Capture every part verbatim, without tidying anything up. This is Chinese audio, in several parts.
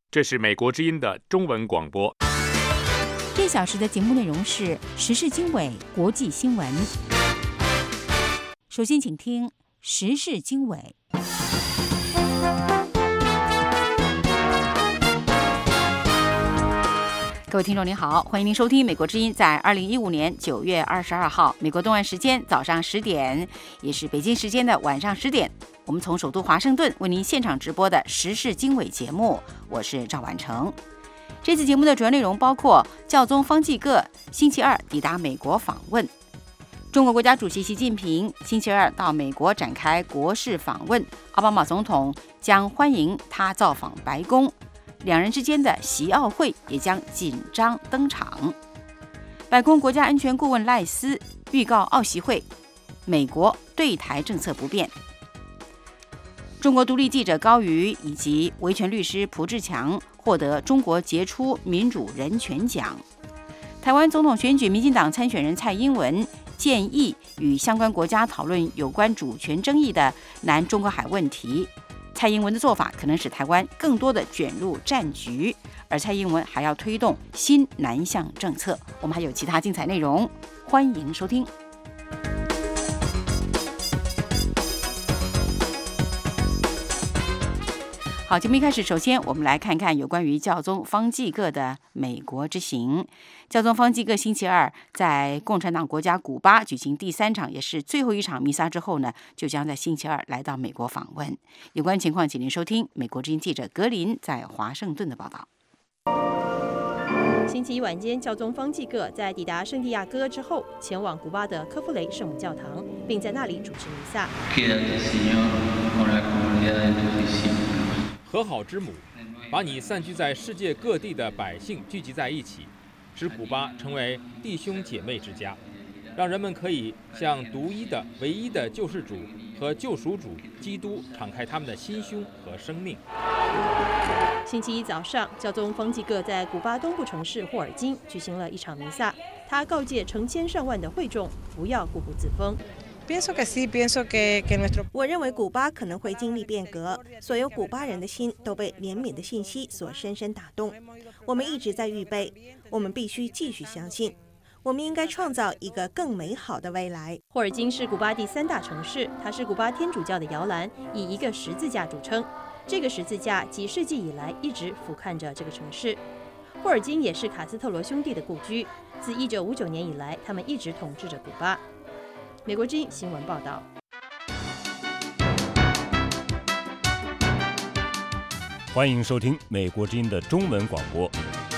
这是美国之音的中文广播。 这小时的节目内容是时事经纬、国际新闻。首先请听时事经纬。各位听众您好，欢迎您收听美国之音在二零一五年九月二十二号美国东岸时间早上十点，也是北京时间的晚上十点，我们从首都华盛顿为您现场直播的时事经纬节目，我是赵婉成。这次节目的主要内容包括教宗方济各星期二抵达美国访问，中国国家主席习近平星期二到美国展开国事访问，奥巴马总统将欢迎他造访白宫，两人之间的习奥会也将紧张登场。白宫国家安全顾问赖斯预告奥习会，美国对台政策不变。中国独立记者高瑜以及维权律师蒲志强获得中国杰出民主人权奖。台湾总统选举，民进党参选人蔡英文建议与相关国家讨论有关主权争议的南中国海问题。蔡英文的做法可能使台湾更多的卷入战局，而蔡英文还要推动新南向政策。我们还有其他精彩内容，欢迎收听。好，节目一开始，首先我们来看看有关于教宗方济各的美国之行。教宗方济各星期二在共产党国家古巴举行第三场也是最后一场弥撒之后呢，就将在星期二来到美国访问。有关情况，请您收听美国之音记者格林在华盛顿的报道。 星期一晚间，教宗方济各在抵达圣地亚哥之后，前往古巴的科夫雷圣母教堂，并在那里主持弥撒。 和好之母，把你散居在世界各地的百姓聚集在一起，使古巴成为弟兄姐妹之家，让人们可以向独一的、唯一的救世主和救赎主基督敞开他们的心胸和生命。 星期一早上，教宗方济各在古巴东部城市霍尔金举行了一场弥撒，他告诫成千上万的会众不要固步自封。 我认为古巴可能会经历变革，所有古巴人的心都被怜悯的信息所深深打动。我们一直在预备，我们必须继续相信，我们应该创造一个更美好的未来。 霍尔金是古巴第三大城市，它是古巴天主教的摇篮，以一个十字架著称。这个十字架几世纪以来一直俯瞰着这个城市。霍尔金也是卡斯特罗兄弟的故居，自一九五九年以来，他们一直统治着古巴。美国之音新闻报道。 欢迎收听美国之音的中文广播。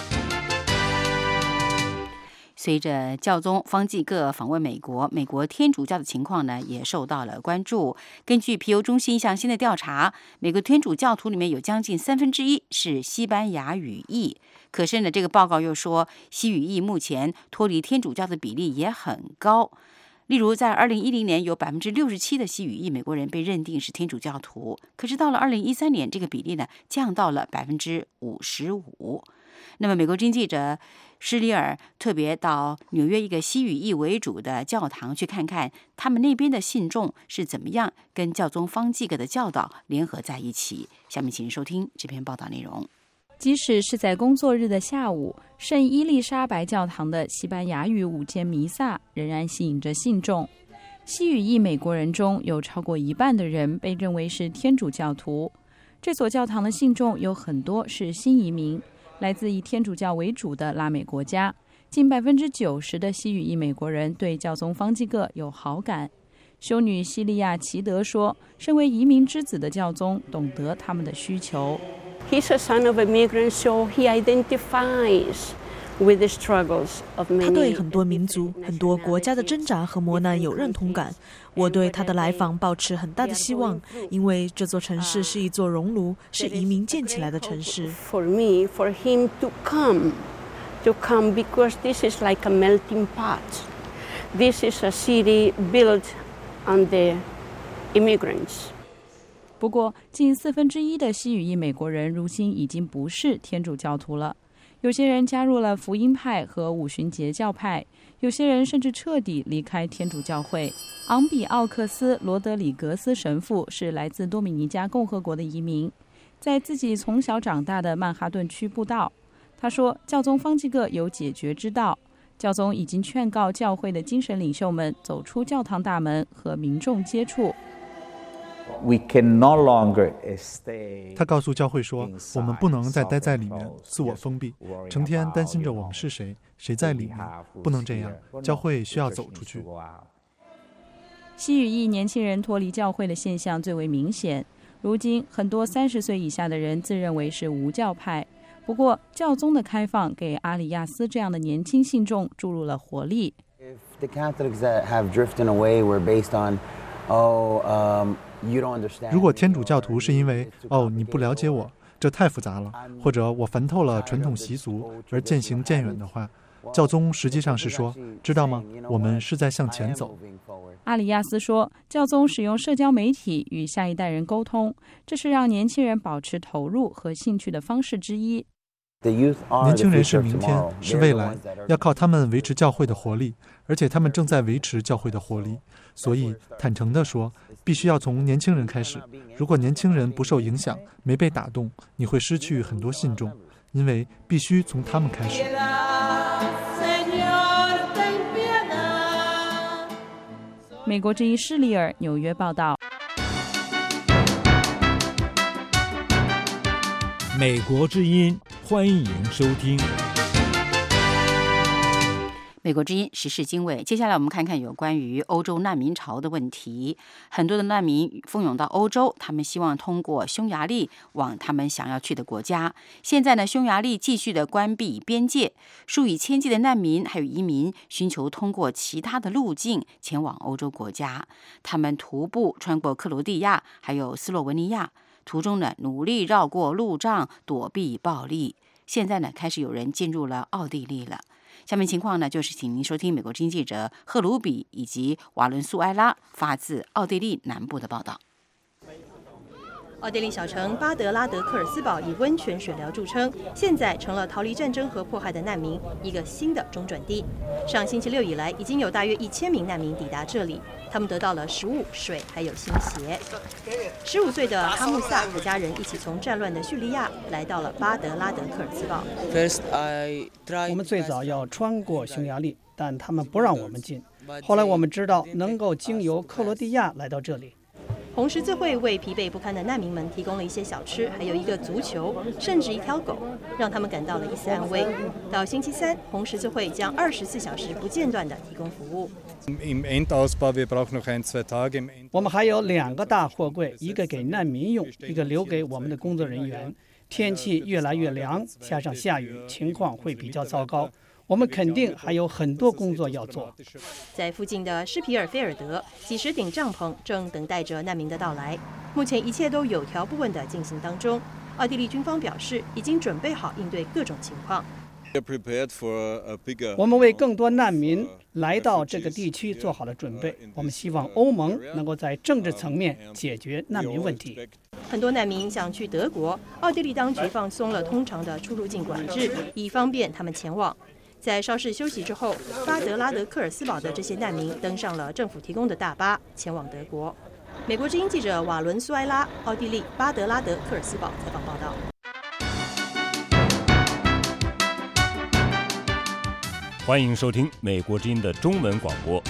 随着教宗方济各访问美国，美国天主教的情况呢也受到了关注。根据皮尤中心一项新的调查，美国天主教徒里面有将近三分之一是西班牙语裔。可是呢，这个报告又说，西语裔目前脱离天主教的比例也很高。例如，在二零一零年，有百分之六十七的西语裔美国人被认定是天主教徒，可是到了二零一三年，这个比例呢降到了百分之五十五。那么，美国经记者施里尔特别到纽约一个西语裔为主的教堂去看看，他们那边的信众是怎么样跟教宗方济各的教导联合在一起。下面请您收听这篇报道内容。 即使是在工作日的下午，圣伊丽莎白教堂的西班牙语午间弥撒仍然吸引着信众。西语裔美国人中有超过一半的人被认为是天主教徒。这所教堂的信众有很多是新移民，来自以天主教为主的拉美国家。近百分之九十的西语裔美国人对教宗方济各有好感。修女西利亚·齐德说，身为移民之子的教宗懂得他们的需求。 He's a son of immigrants, so he identifies with the struggles of many. 他对很多民族、很多国家的挣扎和磨难有认同感。我对他的来访抱持很大的希望，因为这座城市是一座熔炉，是移民建起来的城市。 For me, for him to come, to come, because this is like a melting pot. This is a city built on the immigrants. 不过，近四分之一的西语裔美国人如今已经不是天主教徒了。有些人加入了福音派和五旬节教派，有些人甚至彻底离开天主教会。昂比奥克斯·罗德里格斯神父是来自多米尼加共和国的移民。 在自己从小长大的曼哈顿区布道。他说，教宗方济各有解决之道。教宗已经劝告教会的精神领袖们走出教堂大门和民众接触。 他告诉教会说，我们不能再待在里面，自我封闭，成天担心着我们是谁，谁在里面，不能这样。教会需要走出去。 西语裔年轻人脱离教会的现象最为明显。如今，很多三十岁以下的人自认为是无教派。不过，教宗的开放给阿里亚斯这样的年轻信众注入了活力。 如果天主教徒是因为哦你不了解我，这太复杂了，或者我烦透了传统习俗而渐行渐远的话，教宗实际上是说，知道吗？我们是在向前走。 阿里亚斯说，教宗使用社交媒体与下一代人沟通，这是让年轻人保持投入和兴趣的方式之一。 年轻人是明天，是未来，要靠他们维持教会的活力，而且他们正在维持教会的活力。所以，坦诚地说，必须要从年轻人开始。如果年轻人不受影响，没被打动，你会失去很多信众，因为必须从他们开始。 美国之音施里尔纽约报道。 美国之音，欢迎收听。 美国之音时事经纬，接下来我们看看有关于欧洲难民潮的问题。很多的难民蜂拥到欧洲，他们希望通过匈牙利往他们想要去的国家。现在呢，匈牙利继续的关闭边界，数以千计的难民还有移民寻求通过其他的路径前往欧洲国家。他们徒步穿过克罗地亚还有斯洛文尼亚，途中呢努力绕过路障躲避暴力。现在呢开始有人进入了奥地利了。下面情况呢，就是请您收听美国之音记者赫鲁比以及瓦伦苏埃拉发自奥地利南部的报道。 奥地利小城巴德拉德科尔斯堡以温泉水疗著称，现在成了逃离战争和迫害的难民一个新的中转地。上星期六以来，已经有大约一千名难民抵达这里，他们得到了食物、水还有新鞋。十五岁的哈穆萨和家人一起从战乱的叙利亚来到了巴德拉德科尔斯堡。 我们最早要穿过匈牙利，但他们不让我们进。后来我们知道能够经由克罗地亚来到这里。 红十字会为疲惫不堪的难民们提供了一些小吃，还有一个足球，甚至一条狗，让他们感到了一丝安慰。到星期三，红十字会将二十四小时不间断地提供服务。 我们还有两个大货柜，一个给难民用，一个留给我们的工作人员。天气越来越凉，加上下雨，情况会比较糟糕。我们肯定还有很多工作要做。 在附近的施皮尔菲尔德，几十顶帐篷正等待着难民的到来。目前一切都有条不紊地进行当中。奥地利军方表示，已经准备好应对各种情况。 我们为更多难民来到这个地区做好了准备。我们希望欧盟能够在政治层面解决难民问题。 很多难民想去德国，奥地利当局放松了通常的出入境管制，以方便他们前往。在稍事休息之后，巴德拉德科尔斯堡的这些难民登上了政府提供的大巴，前往德国。美国之音记者瓦伦苏埃拉，奥地利巴德拉德科尔斯堡采访报道。 欢迎收听美国之音的中文广播。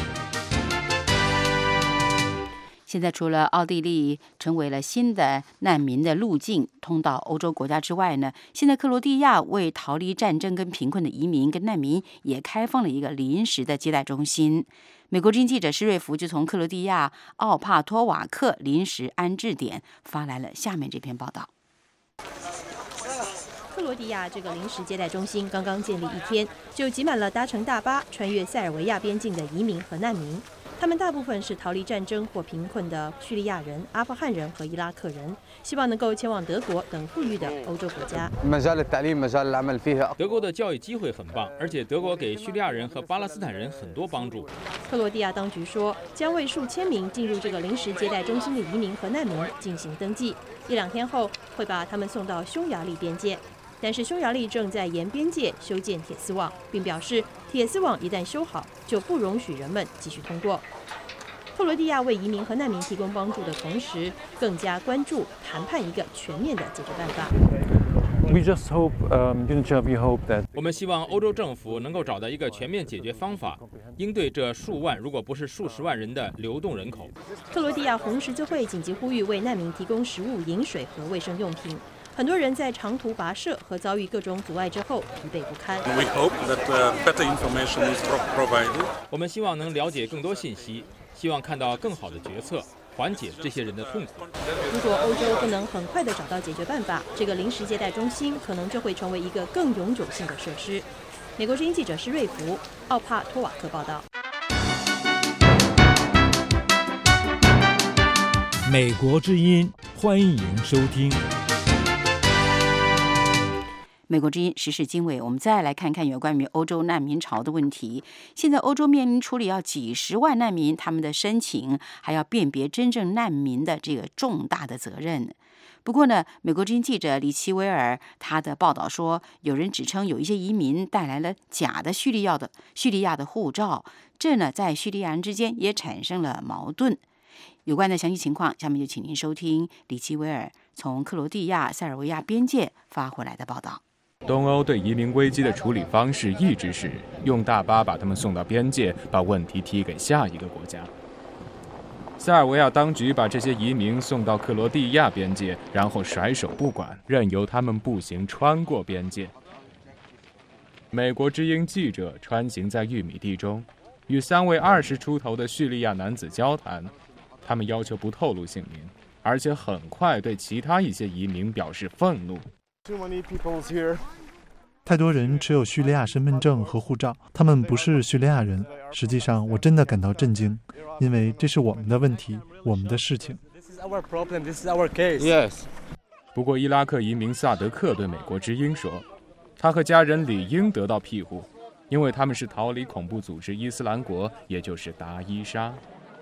现在除了奥地利成为了新的难民的路径通到欧洲国家之外呢，现在克罗地亚为逃离战争跟贫困的移民跟难民也开放了一个临时的接待中心。美国之音记者施瑞福就从克罗地亚奥帕托瓦克临时安置点发来了下面这篇报道。 克罗地亚这个临时接待中心刚刚建立一天，就挤满了搭乘大巴穿越塞尔维亚边境的移民和难民。他们大部分是逃离战争或贫困的叙利亚人、阿富汗人和伊拉克人，希望能够前往德国等富裕的欧洲国家。 德国的教育机会很棒，而且德国给叙利亚人和巴勒斯坦人很多帮助。 克罗地亚当局说，将为数千名进入这个临时接待中心的移民和难民进行登记，一两天后会把他们送到匈牙利边界。但是匈牙利正在沿边界修建铁丝网，并表示铁丝网一旦修好，就不容许人们继续通过。 克罗地亚为移民和难民提供帮助的同时，更加关注谈判一个全面的解决办法。 We just hope, um, we hope that 我们希望欧洲政府能够找到一个全面解决方法，应对这数万如果不是数十万人的流动人口。 克罗地亚红十字会紧急呼吁为难民提供食物、饮水和卫生用品。很多人在长途跋涉和遭遇各种阻碍之后疲惫不堪。 We hope that better information is provided. 我们希望能了解更多信息，希望看到更好的决策，缓解这些人的痛苦。 如果欧洲不能很快地找到解决办法，这个临时接待中心可能就会成为一个更永久性的设施。美国之音记者施瑞福，奥帕托瓦克报道。 美国之音，欢迎收听。 美国之音时事经纬，我们再来看看有关于欧洲难民潮的问题。现在欧洲面临处理要几十万难民他们的申请，还要辨别真正难民的这个重大的责任。不过呢，美国之音记者李奇维尔他的报道说，有人指称有一些移民带来了假的叙利亚的叙利亚的护照，这呢在叙利亚人之间也产生了矛盾。有关的详细情况，下面就请您收听李奇维尔从克罗地亚塞尔维亚边界发回来的报道。 东欧对移民危机的处理方式一直是用大巴把他们送到边界，把问题踢给下一个国家。塞尔维亚当局把这些移民送到克罗地亚边界，然后甩手不管，任由他们步行穿过边界。美国之音记者穿行在玉米地中，与三位二十出头的叙利亚男子交谈，他们要求不透露姓名，而且很快对其他一些移民表示愤怒。 太多人持有叙利亚身份证和护照，他们不是叙利亚人。实际上，我真的感到震惊，因为这是我们的问题，我们的事情。 Yes. 不过，伊拉克移民萨德克对美国之音说，他和家人理应得到庇护，因为他们是逃离恐怖组织伊斯兰国，也就是达伊沙。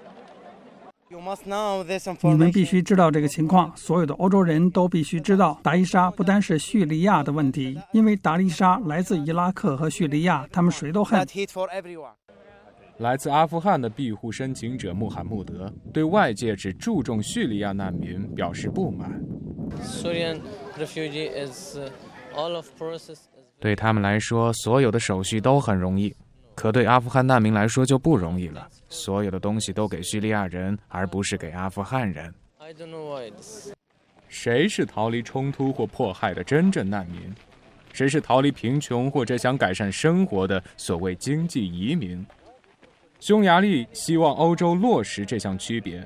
你们必须知道这个情况，所有的欧洲人都必须知道，达伊沙不单是叙利亚的问题，因为达伊沙来自伊拉克和叙利亚，他们谁都恨。 来自阿富汗的庇护申请者穆罕默德对外界只注重叙利亚难民表示不满。对他们来说，所有的手续都很容易。可对阿富汗难民来说就不容易了，所有的东西都给叙利亚人，而不是给阿富汗人。谁是逃离冲突或迫害的真正难民？谁是逃离贫穷或者想改善生活的所谓经济移民？匈牙利希望欧洲落实这项区别。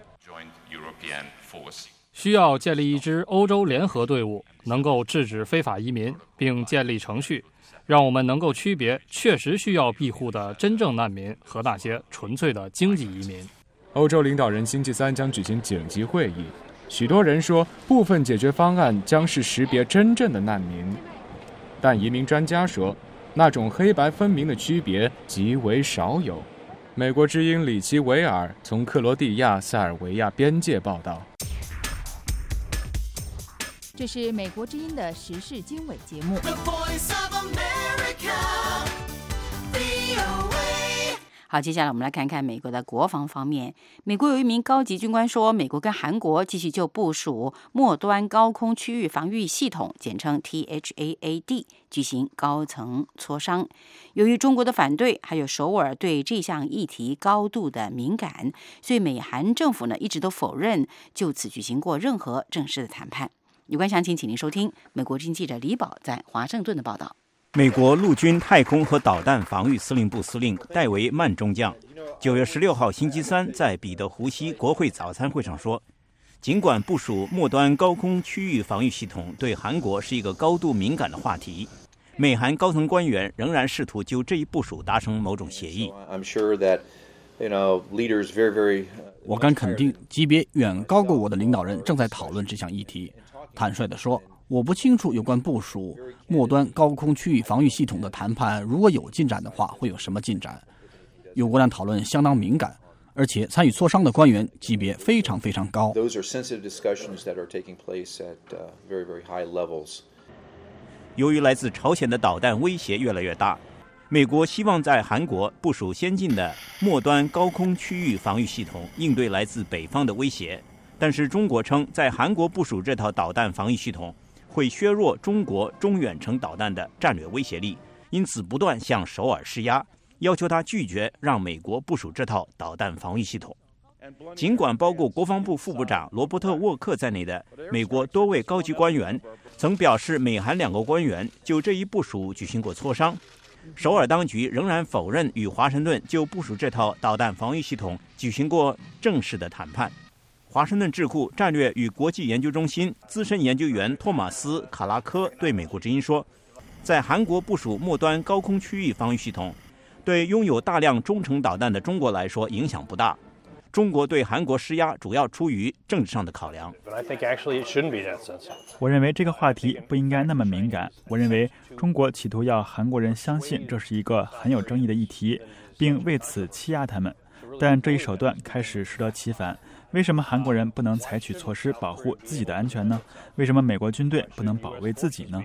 需要建立一支欧洲联合队伍，能够制止非法移民，并建立程序，让我们能够区别确实需要庇护的真正难民和那些纯粹的经济移民。 欧洲领导人星期三将举行紧急会议，许多人说部分解决方案将是识别真正的难民，但移民专家说那种黑白分明的区别极为少有。美国之音里奇维尔从克罗地亚塞尔维亚边界报道。 这是美国之音的时事经纬节目。好，接下来我们来看看美国的国防方面。美国有一名高级军官说，美国跟韩国继续就部署末端高空区域防御系统，简称 T H A A D， 举行高层磋商。由于中国的反对，还有首尔对这项议题高度的敏感，所以美韩政府呢一直都否认就此举行过任何正式的谈判。有关详情，请您收听美国之音记者李宝在华盛顿的报道。 美国陆军太空和导弹防御司令部司令戴维·曼中将九月十六号星期三在彼得湖西国会早餐会上说，尽管部署末端高空区域防御系统对韩国是一个高度敏感的话题，美韩高层官员仍然试图就这一部署达成某种协议。 我敢肯定，级别远高过我的领导人正在讨论这项议题。坦率地说，我不清楚有关部署末端高空区域防御系统的谈判，如果有进展的话，会有什么进展？有关的讨论相当敏感，而且参与磋商的官员级别非常非常高。 由于来自朝鲜的导弹威胁越来越大， 美国希望在韩国部署先进的末端高空区域防御系统，应对来自北方的威胁。但是中国称，在韩国部署这套导弹防御系统会削弱中国中远程导弹的战略威胁力，因此不断向首尔施压，要求他拒绝让美国部署这套导弹防御系统。尽管包括国防部副部长罗伯特·沃克在内的美国多位高级官员曾表示，美韩两个官员就这一部署举行过磋商，首尔当局仍然否认与华盛顿就部署这套导弹防御系统举行过正式的谈判。华盛顿智库战略与国际研究中心资深研究员托马斯·卡拉科对美国之音说，在韩国部署末端高空区域防御系统，对拥有大量中程导弹的中国来说影响不大。中国对韩国施压主要出于政治上的考量。 我认为这个话题不应该那么敏感。我认为中国企图要韩国人相信这是一个很有争议的议题，并为此欺压他们。但这一手段开始适得其反。为什么韩国人不能采取措施保护自己的安全呢？为什么美国军队不能保卫自己呢？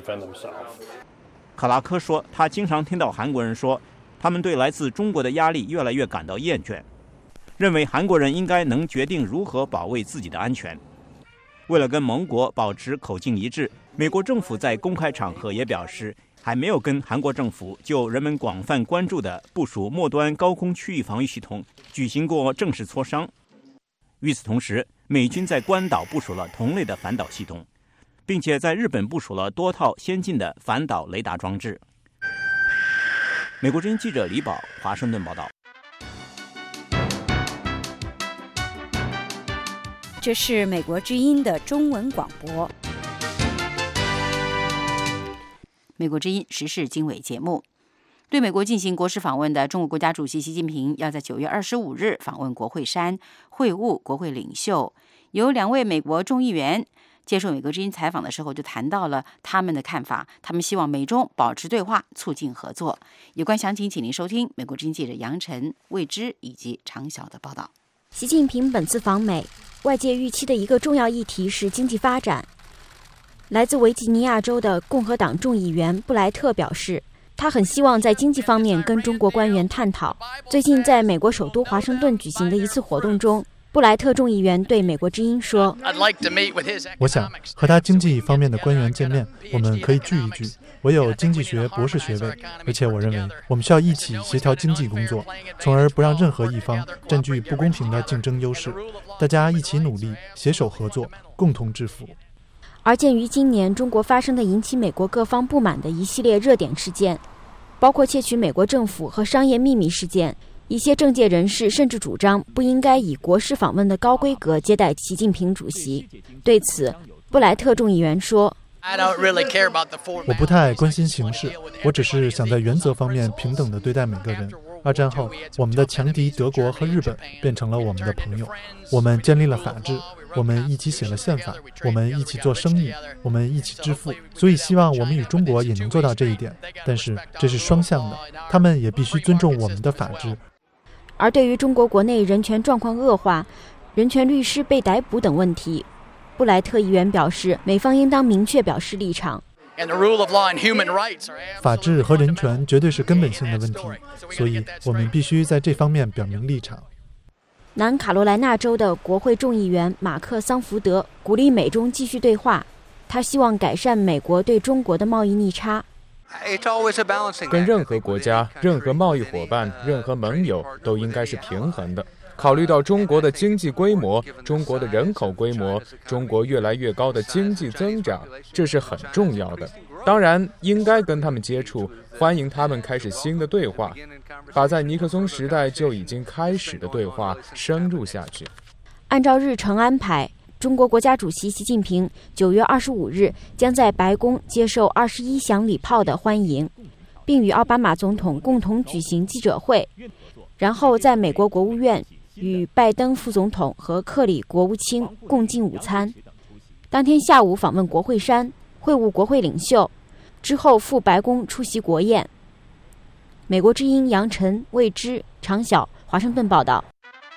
卡拉科说，他经常听到韩国人说，他们对来自中国的压力越来越感到厌倦，认为韩国人应该能决定如何保卫自己的安全。为了跟盟国保持口径一致，美国政府在公开场合也表示，还没有跟韩国政府就人们广泛关注的部署末端高空区域防御系统举行过正式磋商。与此同时，美军在关岛部署了同类的反导系统，并且在日本部署了多套先进的反导雷达装置。美国之音记者李宝，华盛顿报道。 这是美国之音的中文广播。美国之音时事经纬节目。对美国进行国事访问的中国国家主席习近平要在九月二十五日访问国会山，会晤国会领袖。有两位美国众议员接受美国之音采访的时候，就谈到了他们的看法。他们希望美中保持对话，促进合作。有关详情，请您收听美国之音记者杨晨、魏之以及常晓的报道。 习近平本次访美，外界预期的一个重要议题是经济发展。来自维吉尼亚州的共和党众议员布莱特表示，他很希望在经济方面跟中国官员探讨。最近在美国首都华盛顿举行的一次活动中，布莱特众议员对美国之音说， 我想和他经济方面的官员见面，我们可以聚一聚。我有经济学博士学位，而且我认为我们需要一起协调经济工作，从而不让任何一方占据不公平的竞争优势。大家一起努力，携手合作，共同致富。 而鉴于今年中国发生的引起美国各方不满的一系列热点事件，包括窃取美国政府和商业秘密事件，一些政界人士甚至主张不应该以国事访问的高规格接待习近平主席。对此，布莱特众议员说， 我不太关心形式，我只是想在原则方面平等地对待每个人。二战后，我们的强敌德国和日本变成了我们的朋友，我们建立了法治，我们一起写了宪法，我们一起做生意，我们一起致富。所以希望我们与中国也能做到这一点，但是这是双向的，他们也必须尊重我们的法治。 而对于中国国内人权状况恶化、人权律师被逮捕等问题，布莱特议员表示，美方应当明确表示立场。 法治和人权绝对是根本性的问题，所以我们必须在这方面表明立场。 南卡罗来纳州的国会众议员马克·桑福德鼓励美中继续对话，他希望改善美国对中国的贸易逆差。 跟任何国家、任何贸易伙伴、任何盟友都应该是平衡的。考虑到中国的经济规模、中国的人口规模、中国越来越高的经济增长，这是很重要的。当然，应该跟他们接触，欢迎他们开始新的对话，把在尼克松时代就已经开始的对话深入下去。 按照日程安排，中国国家主席习近平九月二十五日将在白宫接受二十一响礼炮的欢迎，并与奥巴马总统共同举行记者会，然后在美国国务院与拜登副总统和克里国务卿共进午餐。当天下午访问国会山，会晤国会领袖，之后赴白宫出席国宴。美国之音杨晨、魏之、常晓，华盛顿报道。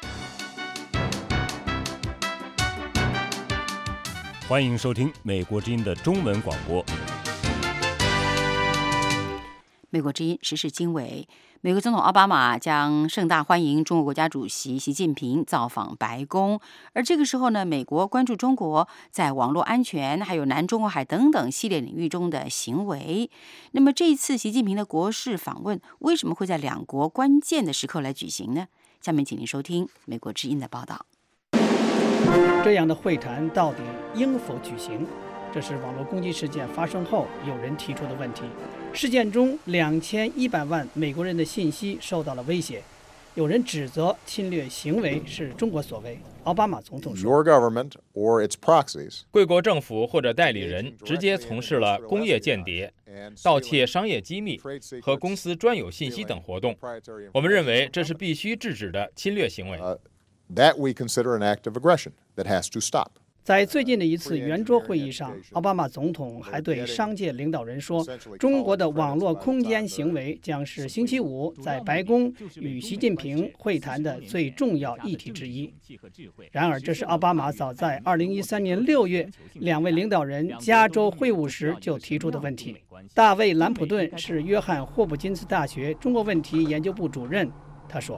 欢迎收听美国之音的中文广播。 美国之音时事经纬，美国总统奥巴马将盛大欢迎中国国家主席习近平造访白宫。而这个时候呢，美国关注中国在网络安全还有南中国海等等系列领域中的行为。那么这一次习近平的国事访问为什么会在两国关键的时刻来举行呢？下面请您收听美国之音的报道。 这样的会谈到底应否举行？这是网络攻击事件发生后有人提出的问题。事件中两千一百万美国人的信息受到了威胁，有人指责侵略行为是中国所为。奥巴马总统说 Your government or its proxies 贵国政府或者代理人直接从事了工业间谍、盗窃商业机密和公司专有信息等活动。我们认为这是必须制止的侵略行为。 That we consider an act of aggression that has to stop. 在最近的一次圆桌会议上，奥巴马总统还对商界领导人说，中国的网络空间行为将是星期五在白宫与习近平会谈的最重要议题之一。然而，这是奥巴马早在二零一三年六月两位领导人加州会晤时就提出的问题。大卫·兰普顿是约翰霍普金斯大学中国问题研究部主任，他说，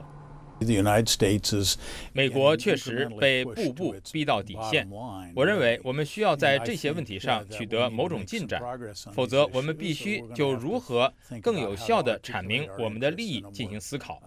美国确实被步步逼到底线，我认为我们需要在这些问题上取得某种进展，否则我们必须就如何更有效地阐明我们的利益进行思考。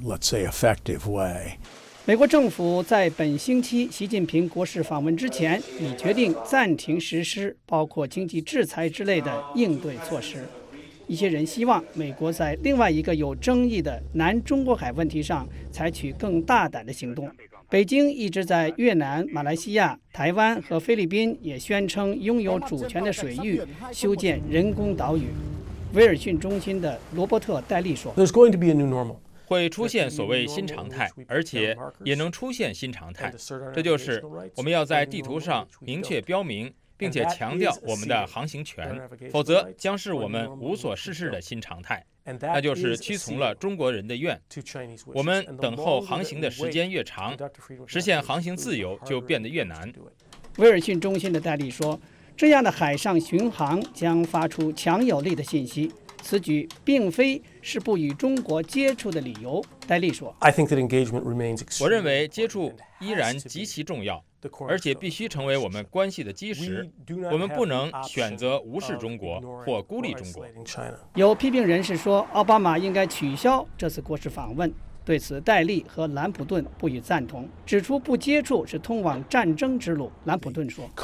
美国政府在本星期习近平国事访问之前，已决定暂停实施包括经济制裁之类的应对措施。一些人希望美国在另外一个有争议的南中国海问题上采取更大胆的行动。北京一直在越南、马来西亚、台湾和菲律宾也宣称拥有主权的水域修建人工岛屿。威尔逊中心的罗伯特·戴利说， 会出现所谓新常态，而且也能出现新常态，这就是我们要在地图上明确标明并且强调我们的航行权，否则将是我们无所事事的新常态，那就是屈从了中国人的愿。我们等候航行的时间越长，实现航行自由就变得越难。 威尔逊中心的戴利说，这样的海上巡航将发出强有力的信息，此举并非是不与中国接触的理由。戴利说， 我认为接触依然极其重要，而且必须成为我们关系的基石。我们不能选择无视中国或孤立中国。 有批评人士说，奥巴马应该取消这次国事访问。对此，戴利和兰普顿不予赞同，指出不接触是通往战争之路。兰普顿说，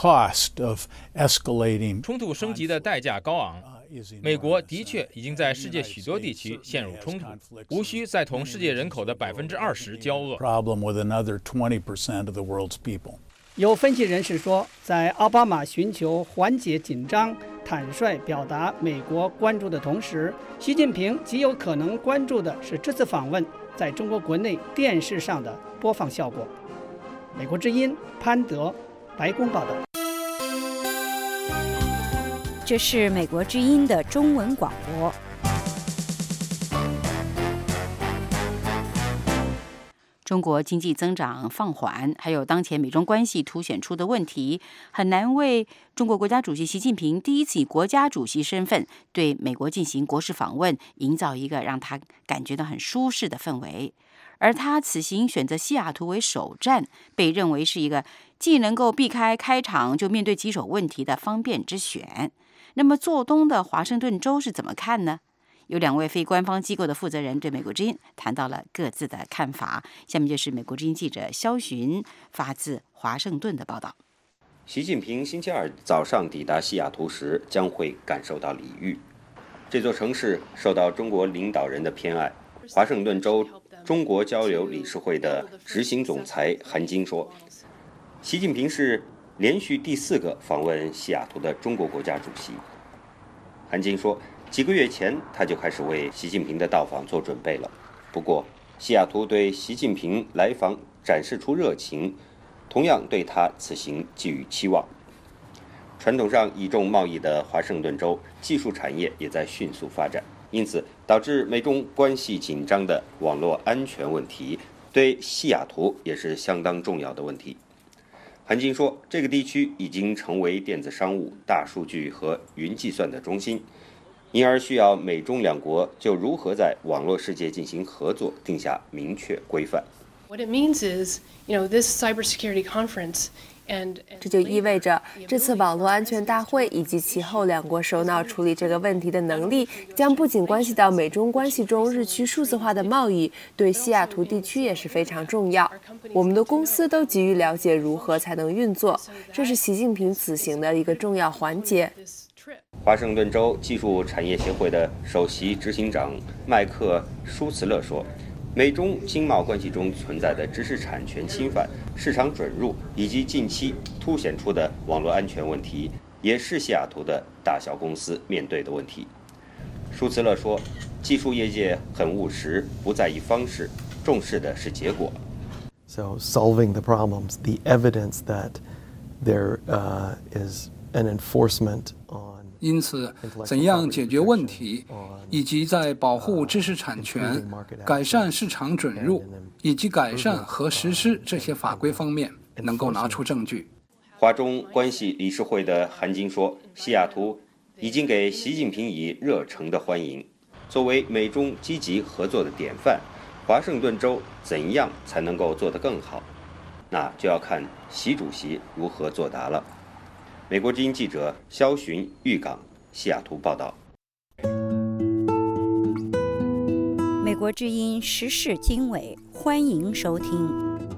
冲突升级的代价高昂。美国的确已经在世界许多地区陷入冲突，无需再同世界人口的百分之二十交恶。 有分析人士说，在奥巴马寻求缓解紧张、坦率表达美国关注的同时，习近平极有可能关注的是这次访问在中国国内电视上的播放效果。美国之音潘德，白宫报道。 这是美国之音的中文广播。 中国经济增长放缓，还有当前美中关系凸显出的问题，很难为中国国家主席习近平第一次以国家主席身份对美国进行国事访问，营造一个让他感觉到很舒适的氛围。而他此行选择西雅图为首站，被认为是一个既能够避开开场就面对棘手问题的方便之选。那么做东的华盛顿州是怎么看呢？有两位非官方机构的负责人对美国之音谈到了各自的看法。下面就是美国之音记者肖寻发自华盛顿的报道。 习近平星期二早上抵达西雅图时，将会感受到礼遇。这座城市受到中国领导人的偏爱。华盛顿州中国交流理事会的执行总裁韩晶说，习近平是连续第四个访问西雅图的中国国家主席。韩晶说，几个月前他就开始为习近平的到访做准备了。不过，西雅图对习近平来访展示出热情，同样对他此行寄予期望。传统上倚重贸易的华盛顿州技术产业也在迅速发展，因此导致美中关系紧张的网络安全问题对西雅图也是相当重要的问题。韩晶说，这个地区已经成为电子商务、大数据和云计算的中心， 因而需要美中两国就如何在网络世界进行合作定下明确规范。 What it means is, you know, this cybersecurity conference and 这就意味着，这次网络安全大会以及其后两国首脑处理这个问题的能力，将不仅关系到美中关系中日趋数字化的贸易，对西雅图地区也是非常重要。我们的公司都急于了解如何才能运作，这是习近平此行的一个重要环节。 华盛顿州技术产业协会的首席执行长麦克舒茨勒说，美中经贸关系中存在的知识产权侵犯、市场准入以及近期凸显出的网络安全问题，也是西雅图的大小公司面对的问题。舒茨勒说，技术业界很务实，不在意方式，重视的是结果。 So solving the problems, the evidence that there uh, is an enforcement on 因此，怎样解决问题，以及在保护知识产权、改善市场准入以及改善和实施这些法规方面，能够拿出证据。 华中关系理事会的韩金说，西雅图已经给习近平以热诚的欢迎。作为美中积极合作的典范，华盛顿州怎样才能够做得更好？那就要看习主席如何作答了。美国之音记者肖寻豫港西雅图报道。 美国之音时事经纬，欢迎收听。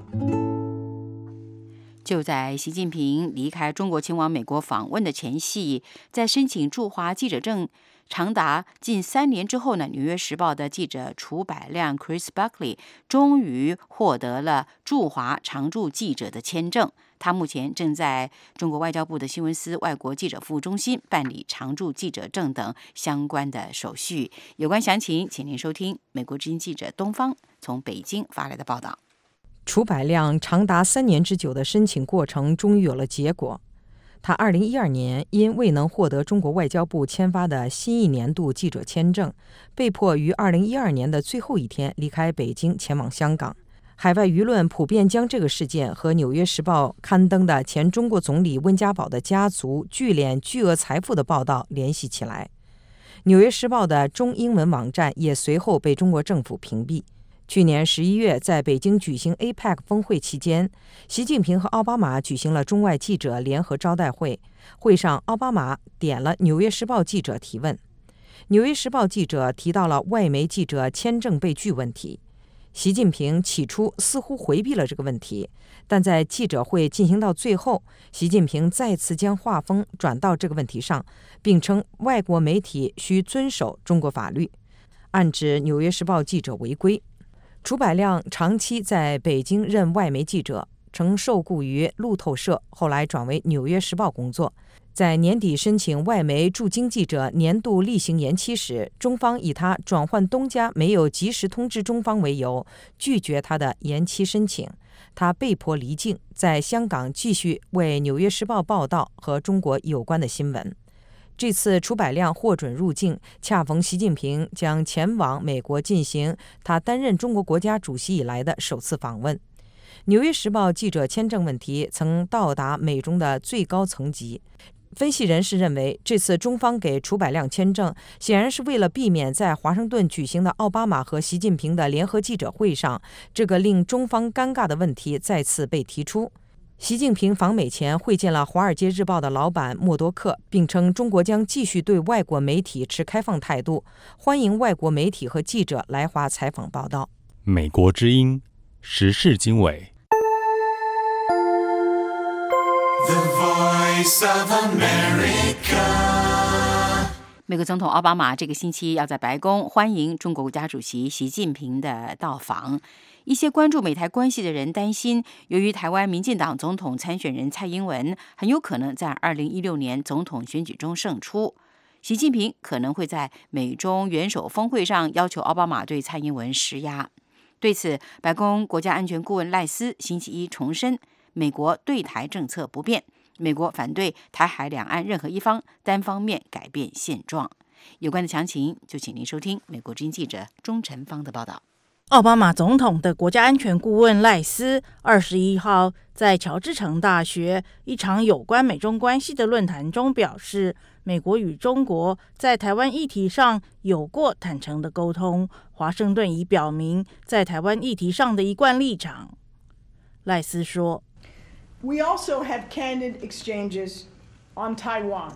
就在习近平离开中国前往美国访问的前夕，在申请驻华记者证长达近三年之后呢，《纽约时报》的记者楚百亮 Chris Buckley 终于获得了驻华常驻记者的签证。他目前正在中国外交部的新闻司外国记者服务中心办理常驻记者证等相关的手续。有关详情，请您收听美国之音记者东方从北京发来的报道。 楚百亮长达三年之久的申请过程终于有了结果。他二零一二年因未能获得中国外交部签发的新一年度记者签证，被迫于二零一二年的最后一天离开北京前往香港。海外舆论普遍将这个事件和《纽约时报》刊登的前中国总理温家宝的家族聚敛巨额财富的报道联系起来。《纽约时报》的中英文网站也随后被中国政府屏蔽。去年十一月，在北京举行 A P E C 峰会期间，习近平和奥巴马举行了中外记者联合招待会。会上，奥巴马点了《纽约时报》记者提问。《纽约时报》记者提到了外媒记者签证被拒问题。习近平起初似乎回避了这个问题，但在记者会进行到最后，习近平再次将话锋转到这个问题上，并称外国媒体需遵守中国法律，暗指《纽约时报》记者违规。楚百亮长期在北京任外媒记者，曾受雇于路透社，后来转为《纽约时报》工作。在年底申请外媒驻京记者年度例行延期时，中方以他转换东家没有及时通知中方为由，拒绝他的延期申请。他被迫离境，在香港继续为《纽约时报》报道和中国有关的新闻。这次楚百亮获准入境，恰逢习近平将前往美国进行他担任中国国家主席以来的首次访问。《纽约时报》记者签证问题曾到达美中的最高层级。分析人士认为，这次中方给楚百亮签证，显然是为了避免在华盛顿举行的奥巴马和习近平的联合记者会上，这个令中方尴尬的问题再次被提出。习近平访美前会见了《华尔街日报》的老板默多克，并称中国将继续对外国媒体持开放态度，欢迎外国媒体和记者来华采访报道。 美国之音时事经纬。 The Voice of America。 美国总统奥巴马这个星期要在白宫欢迎中国国家主席习近平的到访。一些关注美台关系的人担心，由于台湾民进党总统参选人蔡英文很有可能在二零一六年总统选举中胜出，习近平可能会在美中元首峰会上要求奥巴马对蔡英文施压。对此，白宫国家安全顾问赖斯星期一重申，美国对台政策不变，美国反对台海两岸任何一方单方面改变现状。有关的详情，就请您收听美国之音记者钟晨芳的报道。 奥巴马总统的国家安全顾问赖斯二十一号在乔治城大学一场有关美中关系的论坛中表示，美国与中国在台湾议题上有过坦诚的沟通，华盛顿已表明在台湾议题上的一贯立场。赖斯说 We also had candid exchanges on Taiwan.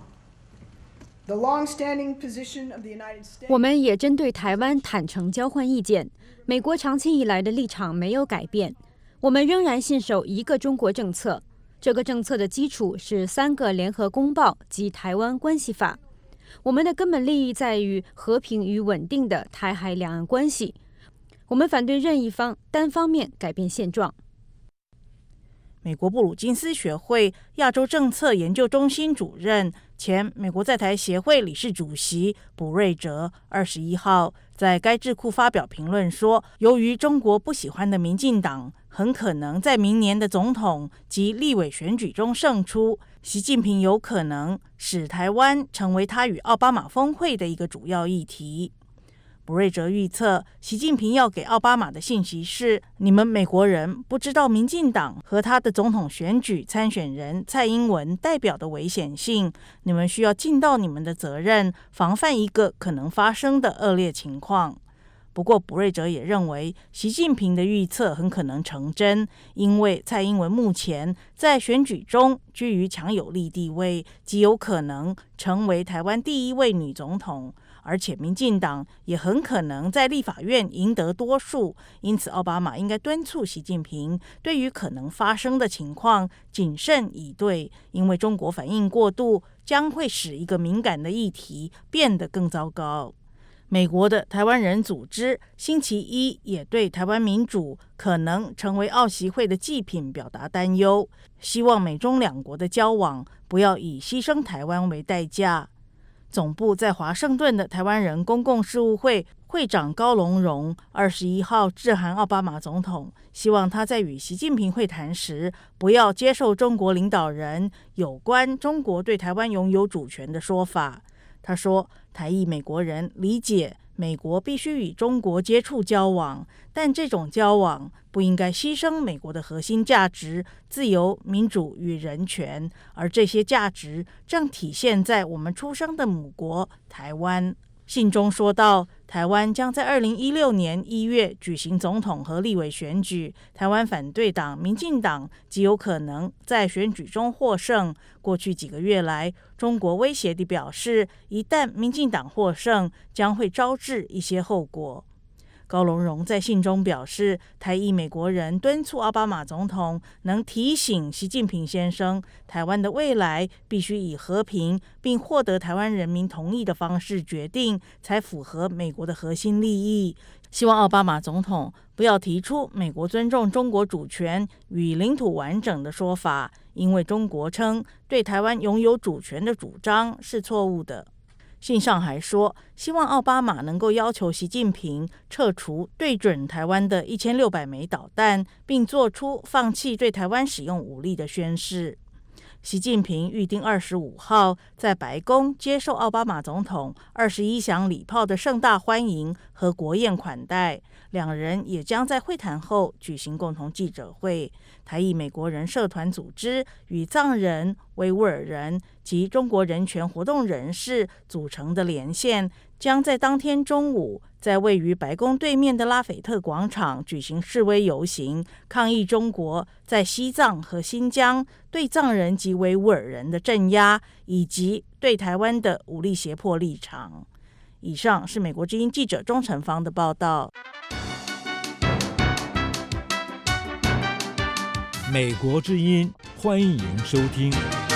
我们也针对台湾坦诚交换意见。美国长期以来的立场没有改变，我们仍然信守一个中国政策。这个政策的基础是三个联合公报及台湾关系法。我们的根本利益在于和平与稳定的台海两岸关系。我们反对任意方单方面改变现状。 美国布鲁金斯学会亚洲政策研究中心主任、前美国在台协会理事主席卜瑞哲二十一号在该智库发表评论说，由于中国不喜欢的民进党很可能在明年的总统及立委选举中胜出，习近平有可能使台湾成为他与奥巴马峰会的一个主要议题。卜瑞哲预测，习近平要给奥巴马的信息是：你们美国人不知道民进党和他的总统选举参选人蔡英文代表的危险性，你们需要尽到你们的责任，防范一个可能发生的恶劣情况。不过，卜瑞哲也认为，习近平的预测很可能成真，因为蔡英文目前在选举中居于强有力地位，极有可能成为台湾第一位女总统。而且民进党也很可能在立法院赢得多数，因此奥巴马应该敦促习近平对于可能发生的情况谨慎以对，因为中国反应过度将会使一个敏感的议题变得更糟糕。美国的台湾人组织星期一也对台湾民主可能成为奥习会的祭品表达担忧，希望美中两国的交往不要以牺牲台湾为代价。总部在华盛顿的台湾人公共事务会会长高龙荣二十一号致函奥巴马总统，希望他在与习近平会谈时不要接受中国领导人有关中国对台湾拥有主权的说法。他说，台裔美国人理解美国必须与中国接触交往，但这种交往不应该牺牲美国的核心价值自由、民主与人权，而这些价值正体现在我们出生的母国台湾。信中说到，台湾将在二零一六年一月举行总统和立委选举，台湾反对党民进党极有可能在选举中获胜。过去几个月来，中国威胁地表示，一旦民进党获胜，将会招致一些后果。高龙荣在信中表示，台裔美国人敦促奥巴马总统能提醒习近平先生，台湾的未来必须以和平并获得台湾人民同意的方式决定，才符合美国的核心利益。希望奥巴马总统不要提出美国尊重中国主权与领土完整的说法，因为中国称对台湾拥有主权的主张是错误的。信上还说，希望奥巴马能够要求习近平撤除对准台湾的一千六百枚导弹，并做出放弃对台湾使用武力的宣示。习近平预定二十五号在白宫接受奥巴马总统二十一响礼炮的盛大欢迎和国宴款待，两人也将在会谈后举行共同记者会。台裔美国人社团组织与藏人、维吾尔人及中国人权活动人士组成的连线，将在当天中午在位于白宫对面的拉斐特广场举行示威游行，抗议中国在西藏和新疆对藏人及维吾尔人的镇压，以及对台湾的武力胁迫立场。以上是美国之音记者钟成芳的报道。 美国之音，欢迎收听。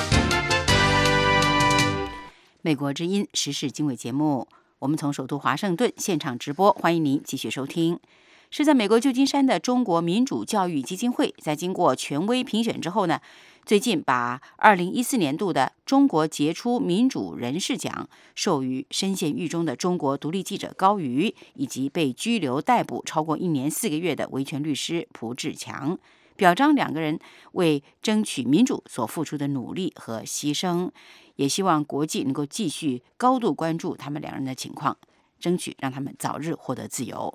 美国之音时事经纬节目，我们从首都华盛顿现场直播，欢迎您继续收听。是在美国旧金山的中国民主教育基金会，在经过权威评选之后呢，最近把二零一四年度的中国杰出民主人士奖授予深陷狱中的中国独立记者高瑜，以及被拘留逮捕超过一年四个月的维权律师蒲志强，表彰两个人为争取民主所付出的努力和牺牲，也希望国际能够继续高度关注他们两人的情况，争取让他们早日获得自由。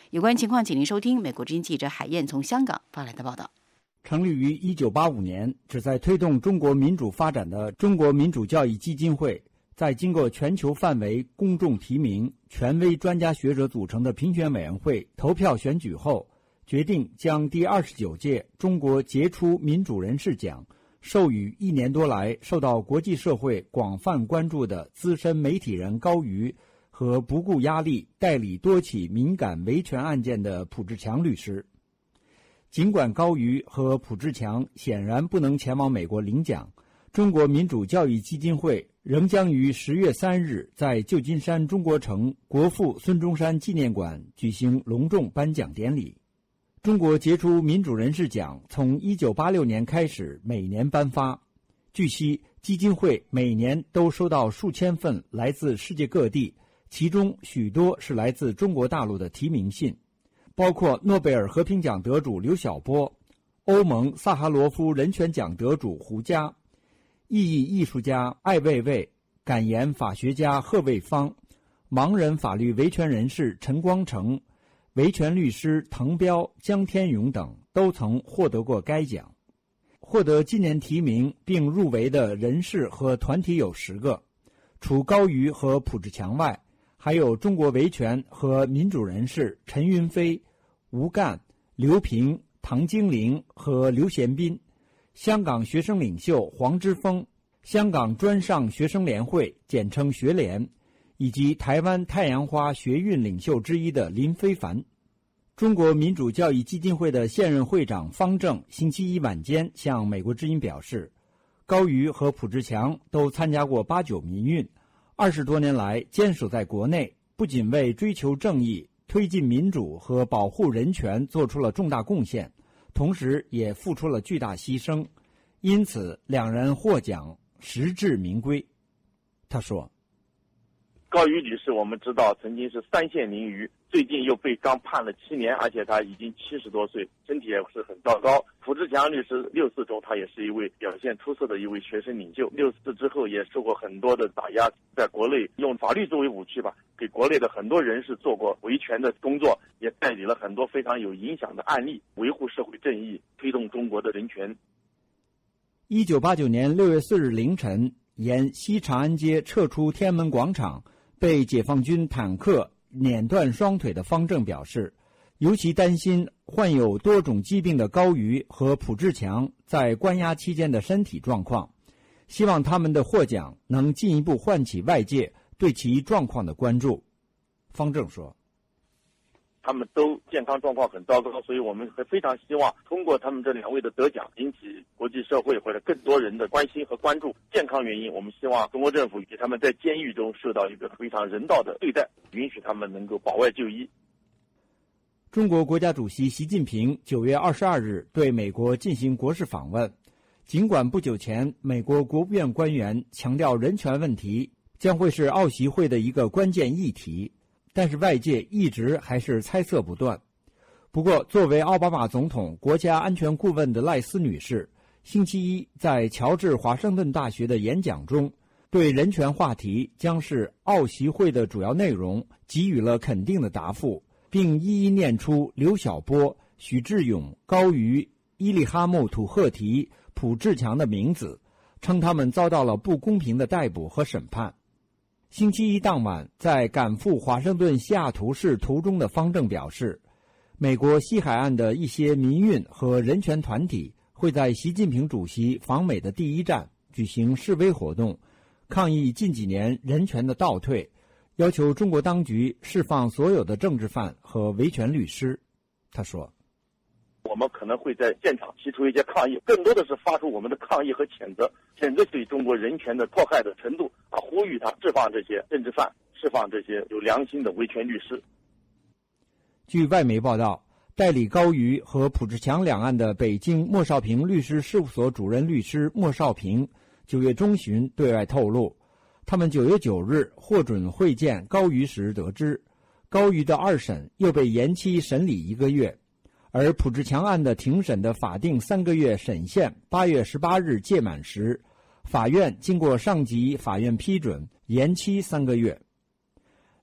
有关情况，请您收听美国之音记者海燕从香港发来的报道。 成立于一九八五年，旨在推动中国民主发展的中国民主教育基金会，在经过全球范围公众提名、权威专家学者组成的评选委员会投票选举后，决定将第二十九届中国杰出民主人士奖授予一年多来受到国际社会广泛关注的资深媒体人高瑜和不顾压力代理多起敏感维权案件的卜志强律师。尽管高瑜和卜志强显然不能前往美国领奖，中国民主教育基金会仍将于十月三日在旧金山中国城国父孙中山纪念馆举行隆重颁奖典礼。中国杰出民主人士奖从一九八六年开始每年颁发，据悉基金会每年都收到数千份来自世界各地，其中许多是来自中国大陆的提名信，包括诺贝尔和平奖得主刘晓波、欧盟萨哈罗夫人权奖得主胡佳、意义艺术家艾未未、感言法学家贺卫方、盲人法律维权人士陈光诚、维权律师滕彪、江天勇等都曾获得过该奖。获得今年提名并入围的人士和团体有十个，除高瑜和卜志强外，还有中国维权和民主人士陈云飞、吴干、刘平、唐金玲和刘贤斌，香港学生领袖黄之锋，香港专上学生联会简称学联，以及台湾太阳花学运领袖之一的林飞帆。中国民主教育基金会的现任会长方正星期一晚间向美国之音表示，高瑜和卜志强都参加过八九民运，二十多年来坚守在国内，不仅为追求正义、推进民主和保护人权做出了重大贡献，同时也付出了巨大牺牲，因此两人获奖实至名归。他说， 高瑜女士我们知道曾经是三线鲶鱼，最近又被刚判了七年，而且她已经七十多岁，身体也是很糟糕。卜志强律师六四中他也是一位表现出色的一位学生领袖，六四之后也受过很多的打压，在国内用法律作为武器吧，给国内的很多人士做过维权的工作，也代理了很多非常有影响的案例，维护社会正义，推动中国的人权。 一九八九年六月四日凌晨，沿西长安街撤出天安门广场，被解放军坦克碾断双腿的方正表示，尤其担心患有多种疾病的高瑜和卜志强在关押期间的身体状况，希望他们的获奖能进一步唤起外界对其状况的关注。方正说， 他们都健康状况很糟糕，所以我们非常希望通过他们这两位的得奖，引起国际社会或者更多人的关心和关注。健康原因，我们希望中国政府给他们在监狱中受到一个非常人道的对待，允许他们能够保外就医。 中国国家主席习近平九月二十二日对美国进行国事访问，尽管不久前美国国务院官员强调人权问题将会是奥习会的一个关键议题，但是外界一直还是猜测不断。不过，作为奥巴马总统国家安全顾问的赖斯女士，星期一在乔治华盛顿大学的演讲中，对人权话题将是奥习会的主要内容给予了肯定的答复，并一一念出刘晓波、许志勇、高瑜、伊利哈木·土赫提、卜志强的名字，称他们遭到了不公平的逮捕和审判。星期一当晚，在赶赴华盛顿西雅图市途中的方正表示，美国西海岸的一些民运和人权团体会在习近平主席访美的第一站举行示威活动，抗议近几年人权的倒退，要求中国当局释放所有的政治犯和维权律师。他说， 我们可能会在现场提出一些抗议，更多的是发出我们的抗议和谴责，谴责对中国人权的迫害的程度，啊，呼吁他释放这些政治犯，释放这些有良心的维权律师。 据外媒报道，代理高瑜和卜志强两案的北京莫少平律师事务所主任律师莫少平九月中旬对外透露，他们九月九日获准会见高瑜时得知，高瑜的二审又被延期审理一个月，而卜志强案的庭审的法定三个月审限八月十八日届满时，法院经过上级法院批准延期三个月。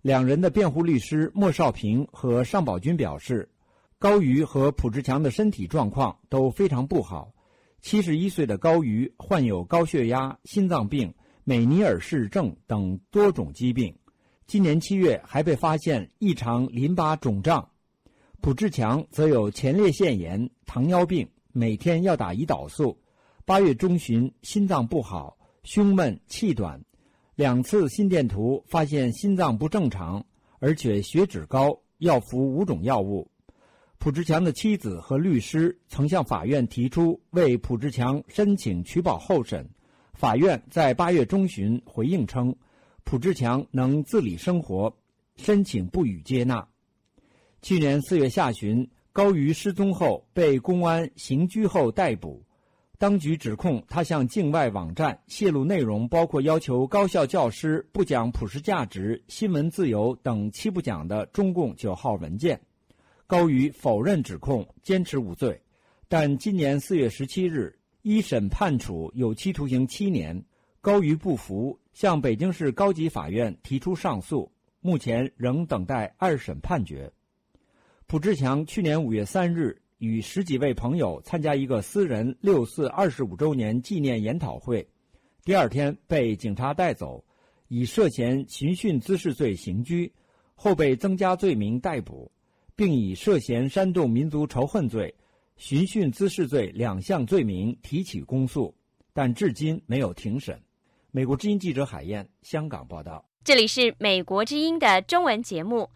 两人的辩护律师莫少平和尚宝军表示，高瑜和卜志强的身体状况都非常不好。七十一岁的高瑜患有高血压、心脏病、美尼尔氏症等多种疾病，今年七月还被发现异常淋巴肿胀。卜志强则有前列腺炎、糖尿病，每天要打胰岛素。八月中旬心脏不好，胸闷气短，两次心电图发现心脏不正常，而且血脂高，要服五种药物。卜志强的妻子和律师曾向法院提出为卜志强申请取保候审，法院在八月中旬回应称，卜志强能自理生活，申请不予接纳。去年四月下旬，高瑜失踪后被公安刑拘后逮捕，当局指控他向境外网站泄露内容，包括要求高校教师不讲普世价值、新闻自由等七不讲的中共九号文件。高瑜否认指控，坚持无罪，但今年四月十七日，一审判处有期徒刑七年。高瑜不服，向北京市高级法院提出上诉，目前仍等待二审判决。卜志强去年五月三日与十几位朋友参加一个私人六四二十五周年纪念研讨会，第二天被警察带走，以涉嫌寻衅滋事罪刑拘，后被增加罪名逮捕，并以涉嫌煽动民族仇恨罪、寻衅滋事罪两项罪名提起公诉，但至今没有庭审。美国之音记者海燕，香港报道。 这里是美国之音的中文节目。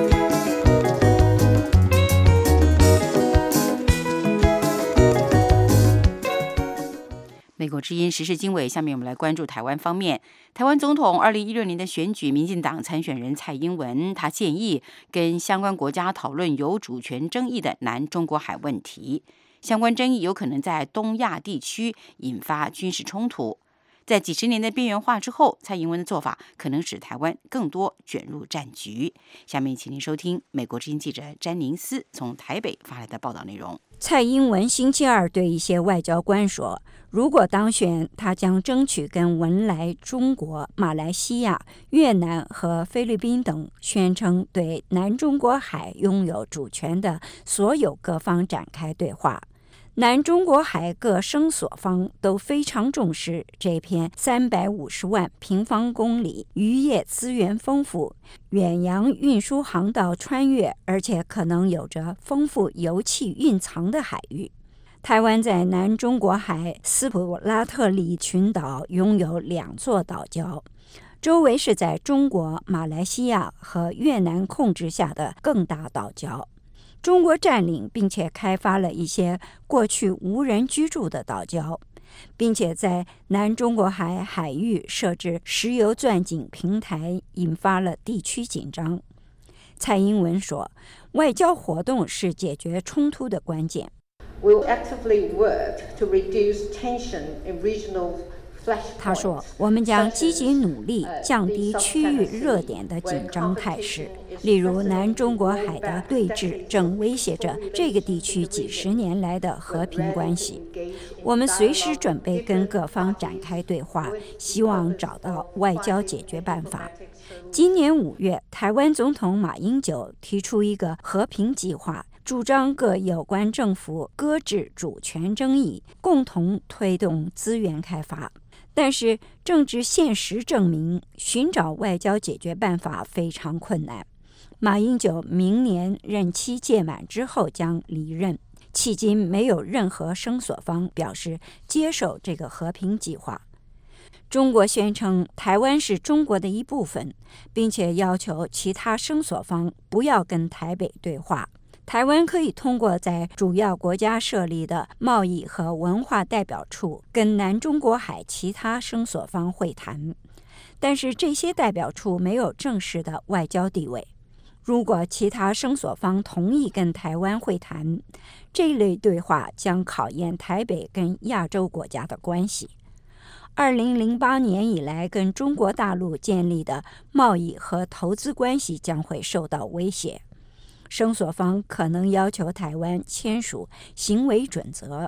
美国之音时事经纬，下面我们来关注台湾方面。台湾总统二零一六年的选举，民进党参选人蔡英文，他建议跟相关国家讨论有主权争议的南中国海问题，相关争议有可能在东亚地区引发军事冲突。在几十年的边缘化之后，蔡英文的做法可能使台湾更多卷入战局。下面请您收听美国之音记者詹宁斯从台北发来的报道内容。 蔡英文星期二对一些外交官说，如果当选，他将争取跟文莱、中国、马来西亚、越南和菲律宾等宣称对南中国海拥有主权的所有各方展开对话。南中国海各声索方都非常重视这片三百五十万平方公里、渔业资源丰富、远洋运输航道穿越，而且可能有着丰富油气蕴藏的海域。台湾在南中国海斯普拉特里群岛拥有两座岛礁，周围是在中国、马来西亚和越南控制下的更大岛礁。中国占领并且开发了一些过去无人居住的岛礁，并且在南中国海海域设置石油钻井平台，引发了地区紧张。蔡英文说，外交活动是解决冲突的关键。 We will actively work to reduce tension in regional 他说，我们将积极努力降低区域热点的紧张态势，例如南中国海的对峙正威胁着这个地区几十年来的和平关系。我们随时准备跟各方展开对话，希望找到外交解决办法。今年五月，台湾总统马英九提出一个和平计划，主张各有关政府搁置主权争议，共同推动资源开发。但是政治现实证明，寻找外交解决办法非常困难。马英九明年任期届满之后将离任，迄今没有任何声索方表示接受这个和平计划。中国宣称台湾是中国的一部分，并且要求其他声索方不要跟台北对话。台湾可以通过在主要国家设立的贸易和文化代表处跟南中国海其他声索方会谈，但是这些代表处没有正式的外交地位。如果其他声索方同意跟台湾会谈，这类对话将考验台北跟亚洲国家的关系。二零零八年以来跟中国大陆建立的贸易和投资关系将会受到威胁。声索方可能要求台湾签署行为准则，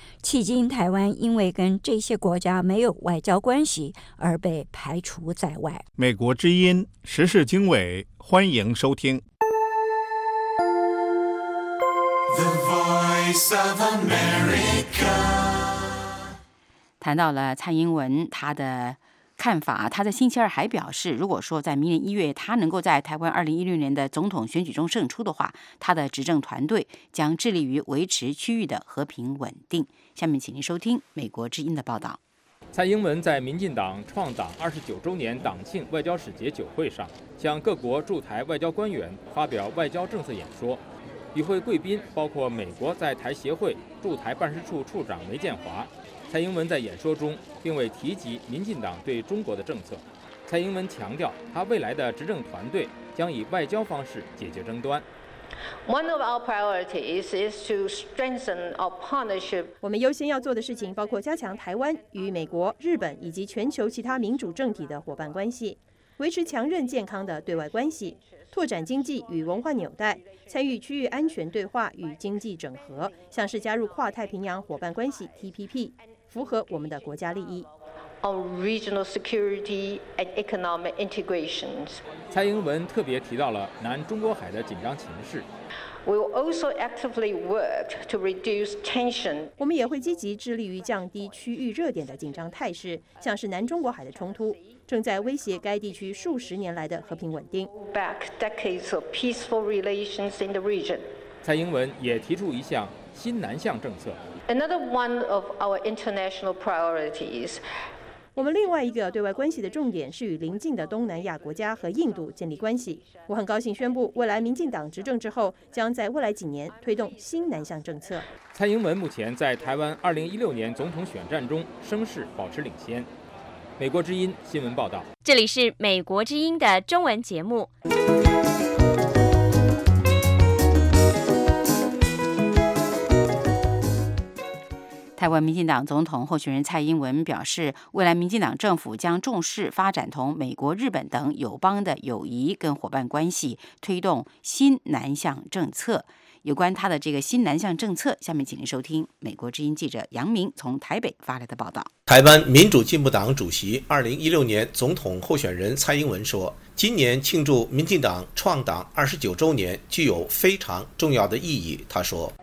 迄今台湾因为跟这些国家没有外交关系而被排除在外。 美国之音时事经纬，欢迎收听。 The Voice of America。 谈到了蔡英文他的看法，他在星期二还表示，如果说在明年一月他能够在台湾二零一六年的总统选举中胜出的话，他的执政团队将致力于维持区域的和平稳定。下面请您收听美国之音的报道。 蔡英文在民进党创党二十九周年党庆外交使节酒会上，向各国驻台外交官员发表外交政策演说。与会贵宾包括美国在台协会驻台办事处处长梅建华。蔡英文在演说中并未提及民进党对中国的政策。蔡英文强调，他未来的执政团队将以外交方式解决争端。 One of our priorities is to strengthen our partnership. 我们优先要做的事情包括加强台湾与美国、日本以及全球其他民主政体的伙伴关系，维持强韧健康的对外关系，拓展经济与文化纽带，参与区域安全对话与经济整合，像是加入跨太平洋伙伴关系 T P P。符合我们的国家利益。 On regional security and economic integrations. 蔡英文特别提到了南中国海的紧张情势。 We will also actively work to reduce tension. 我们也会积极致力于降低区域热点的紧张态势，像是南中国海的冲突，正在威胁该地区数十年来的和平稳定。 Back decades of peaceful relations in the region. 蔡英文也提出一项新南向政策。 Another one of our international priorities. 我们另外一个对外关系的重点是与邻近的东南亚国家和印度建立关系。我很高兴宣布，未来民进党执政之后，将在未来几年推动新南向政策。 蔡英文目前在台湾二零一六年总统选战中声势保持领先。美国之音新闻报道， 这里是美国之音的中文节目。 台湾民进党总统候选人蔡英文表示，未来民进党政府将重视发展同美国、日本等友邦的友谊跟伙伴关系，推动新南向政策。有关他的这个新南向政策，下面请您收听美国之音记者杨明从台北发来的报道。 台湾民主进步党主席、二零一六年总统候选人蔡英文说，今年庆祝民进党创党二十九周年具有非常重要的意义。他说，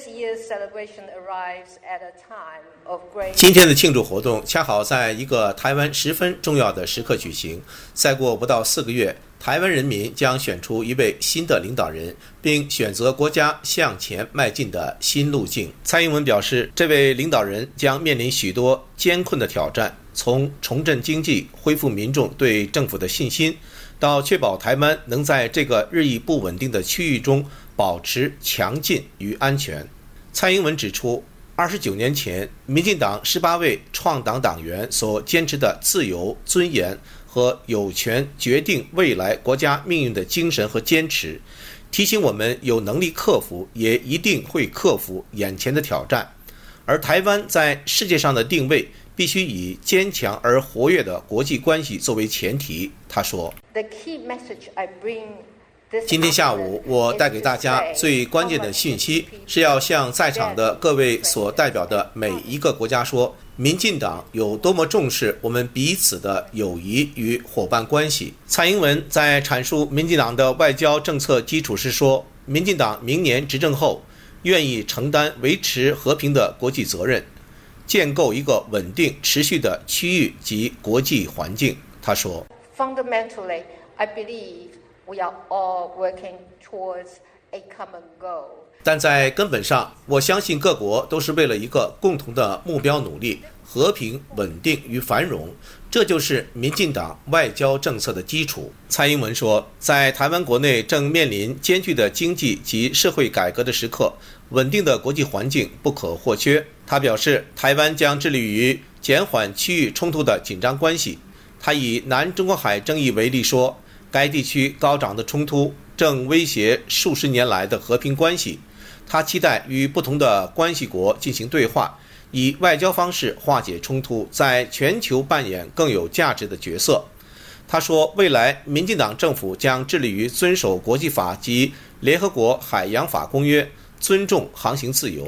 今天的庆祝活动恰好在一个台湾十分重要的时刻举行。再过不到四个月，台湾人民将选出一位新的领导人，并选择国家向前迈进的新路径。蔡英文表示，这位领导人将面临许多艰困的挑战，从重振经济、恢复民众对政府的信心，到确保台湾能在这个日益不稳定的区域中保持强劲与安全。蔡英文指出，二十九年前，民进党十八位创党党员所坚持的自由、尊严和有权决定未来国家命运的精神和坚持，提醒我们有能力克服，也一定会克服眼前的挑战。而台湾在世界上的定位必须以坚强而活跃的国际关系作为前提。他说， The key message I bring 今天下午，我带给大家最关键的信息是要向在场的各位所代表的每一个国家说，民进党有多么重视我们彼此的友谊与伙伴关系。蔡英文在阐述民进党的外交政策基础时说，民进党明年执政后，愿意承担维持和平的国际责任，建构一个稳定持续的区域及国际环境。他说 Fundamentally, I believe we are all working towards a common goal. 但在根本上，我相信各国都是为了一个共同的目标努力，和平、稳定与繁荣，这就是民进党外交政策的基础。蔡英文说，在台湾国内正面临艰巨的经济及社会改革的时刻，稳定的国际环境不可或缺。他表示，台湾将致力于减缓区域冲突的紧张关系。他以南中国海争议为例说，该地区高涨的冲突正威胁数十年来的和平关系。他期待与不同的关系国进行对话，以外交方式化解冲突，在全球扮演更有价值的角色。他说，未来民进党政府将致力于遵守国际法及联合国海洋法公约，尊重航行自由。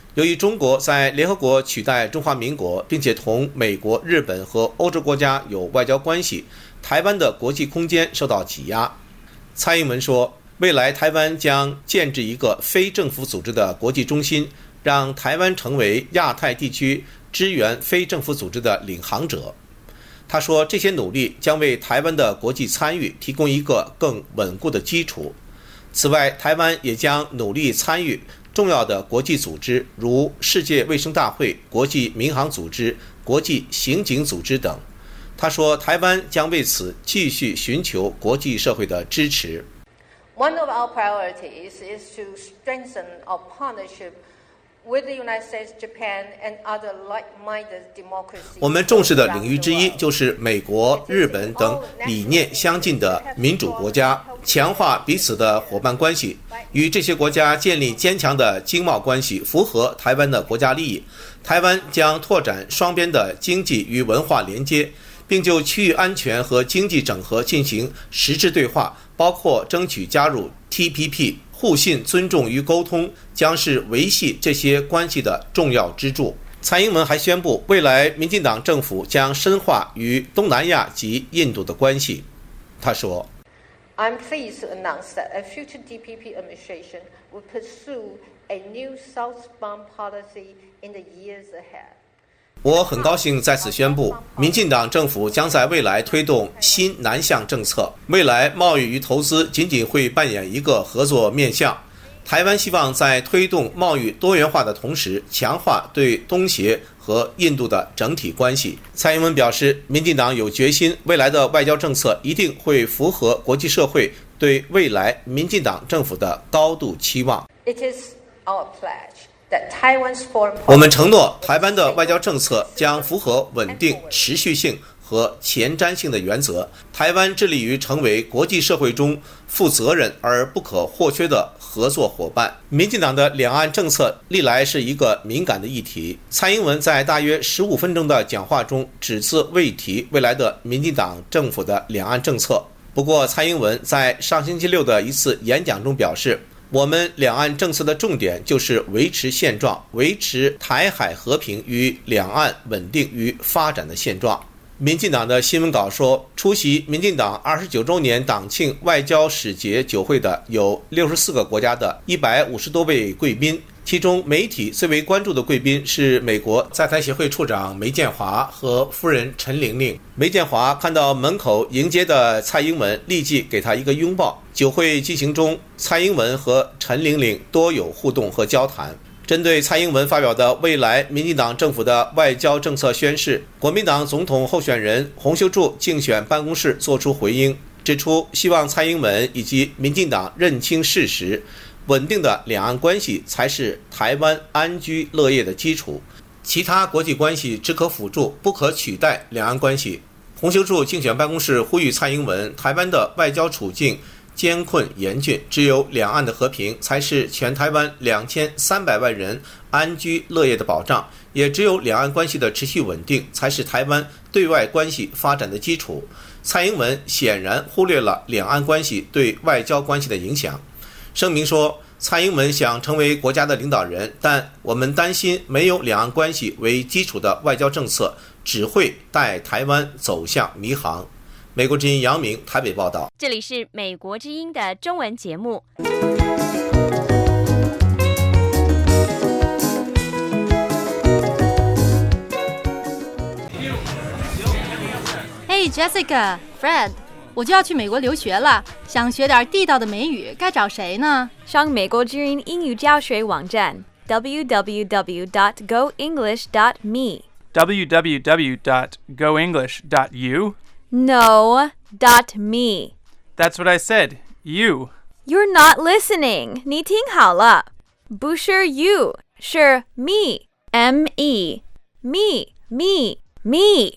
由于中国在联合国取代中华民国，并且同美国、日本和欧洲国家有外交关系，台湾的国际空间受到挤压。蔡英文说，未来台湾将建制一个非政府组织的国际中心，让台湾成为亚太地区支援非政府组织的领航者。他说，这些努力将为台湾的国际参与提供一个更稳固的基础。此外，台湾也将努力参与重要的国际组织，如世界卫生大会、国际民航组织、国际刑警组织等。他说，台湾将为此继续寻求国际社会的支持。 One of our priorities is to strengthen our partnership with the United States, Japan, and other like-minded democracies. 我们重视的领域之一就是美国、日本等理念相近的民主国家，强化彼此的伙伴关系，与这些国家建立坚强的经贸关系，符合台湾的国家利益。台湾将拓展双边的经济与文化连接，并就区域安全和经济整合进行实质对话，包括争取加入 T P P。互信、尊重与沟通将是维系这些关系的重要支柱。蔡英文还宣布，未来民进党政府将深化与东南亚及印度的关系。他说 I'm pleased to announce that a future D P P administration will pursue a new southbound policy in the years ahead. 我很高兴在此宣布，民进党政府将在未来推动新南向政策。未来贸易与投资仅仅会扮演一个合作面向。台湾希望在推动贸易多元化的同时，强化对东协和印度的整体关系。蔡英文表示，民进党有决心，未来的外交政策一定会符合国际社会对未来民进党政府的高度期望。 It is our pledge. 我们承诺，台湾的外交政策将符合稳定、持续性和前瞻性的原则。台湾致力于成为国际社会中负责任而不可或缺的合作伙伴。民进党的两岸政策历来是一个敏感的议题。蔡英文在大约十五分钟的讲话中只字未提未来的民进党政府的两岸政策。不过，蔡英文在上星期六的一次演讲中表示，我们两岸政策的重点就是维持现状，维持台海和平与两岸稳定与发展的现状。民进党的新闻稿说，出席民进党二十九周年党庆外交使节酒会的有六十四个国家的一百五十多位贵宾，其中媒体最为关注的贵宾是美国在台协会处长梅建华和夫人陈玲玲。梅建华看到门口迎接的蔡英文，立即给他一个拥抱。酒会进行中，蔡英文和陈玲玲多有互动和交谈。针对蔡英文发表的未来民进党政府的外交政策宣示，国民党总统候选人洪秀柱竞选办公室作出回应，指出希望蔡英文以及民进党认清事实，稳定的两岸关系才是台湾安居乐业的基础，其他国际关系只可辅助，不可取代两岸关系。洪秀柱竞选办公室呼吁蔡英文，台湾的外交处境艰困严峻，只有两岸的和平才是全台湾两千三百万人安居乐业的保障，也只有两岸关系的持续稳定才是台湾对外关系发展的基础。蔡英文显然忽略了两岸关系对外交关系的影响。声明说，蔡英文想成为国家的领导人，但我们担心没有两岸关系为基础的外交政策只会带台湾走向迷航。美国之音杨明台北报道。 这里是美国之音的中文节目。 Hey Jessica, Fred， 我就要去美国留学了，想学点地道的美语，该找谁呢？ 上美国之音英语教学网站 double-u double-u double-u dot go english dot me double-u double-u double-u dot go english dot u No, dot me. That's what I said. You. You're not listening. 你听好了，不是 you， 是 me. M E. Me, me, me.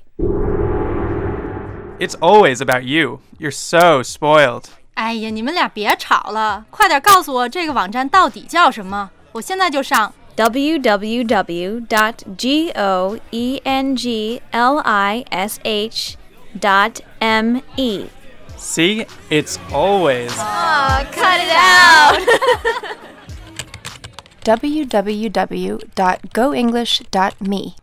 It's always about you. You're so spoiled. 哎呀，你们俩别吵了，快点告诉我这个网站到底叫什么，我现在就上。 double-u double-u double-u dot go english dot me. See, it's always. Oh, cut it out. w w w dot go english dot me。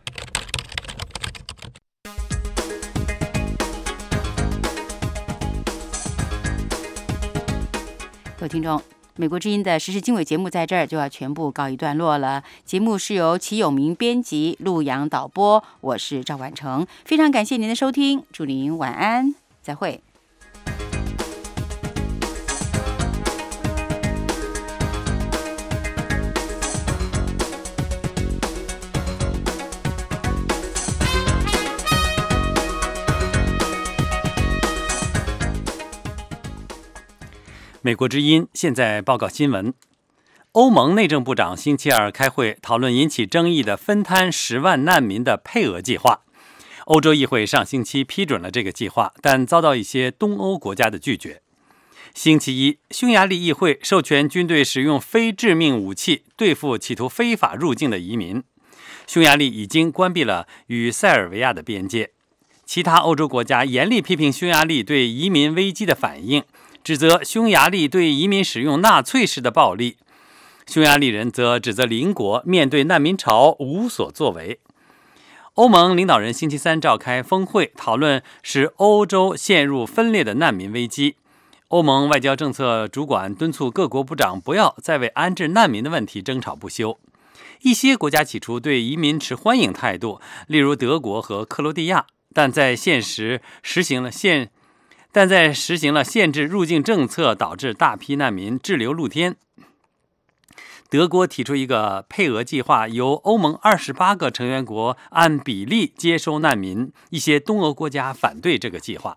各位听众，美国之音的时事经纬节目在这儿就要全部告一段落了。节目是由齐永明编辑，陆阳导播，我是赵婉成。非常感谢您的收听，祝您晚安，再会。 美国之音现在报告新闻。欧盟内政部长星期二开会讨论引起争议的分摊十万难民的配额计划。欧洲议会上星期批准了这个计划，但遭到一些东欧国家的拒绝。星期一，匈牙利议会授权军队使用非致命武器对付企图非法入境的移民。匈牙利已经关闭了与塞尔维亚的边界。其他欧洲国家严厉批评匈牙利对移民危机的反应，指责匈牙利对移民使用纳粹式的暴力。匈牙利人则指责邻国面对难民潮无所作为。欧盟领导人星期三召开峰会，讨论使欧洲陷入分裂的难民危机。欧盟外交政策主管敦促各国部长不要再为安置难民的问题争吵不休。一些国家起初对移民持欢迎态度，例如德国和克罗地亚，但在现实实行了限但在实行了限制入境政策，导致大批难民滞留露天。德国提出一个配额计划，由欧盟二十八个成员国按比例接收难民，一些东欧国家反对这个计划。